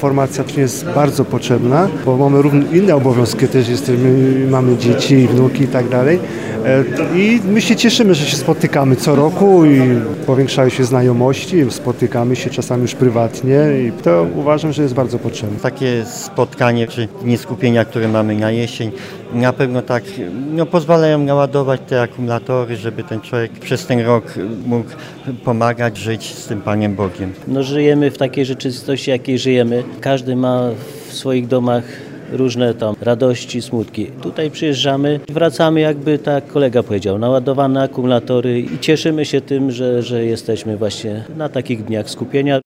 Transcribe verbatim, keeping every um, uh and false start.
formacja jest bardzo potrzebna, bo mamy równe inne obowiązki, też jesteśmy, mamy dzieci i wnuki i tak dalej. I my się cieszymy, że się spotykamy co roku i powiększają się znajomości, spotykamy się czasami już prywatnie i to uważam, że jest bardzo potrzebne. Takie spotkanie czy dni skupienia, które mamy na jesień, na pewno tak no, pozwalają naładować te akumulatory, żeby ten człowiek przez ten rok mógł pomagać, żyć z tym Panem Bogiem. No, żyjemy w takiej rzeczywistości, jakiej żyjemy. Każdy ma w swoich domach różne tam radości, smutki. Tutaj przyjeżdżamy, wracamy jakby, tak jak kolega powiedział, naładowane akumulatory i cieszymy się tym, że, że jesteśmy właśnie na takich dniach skupienia.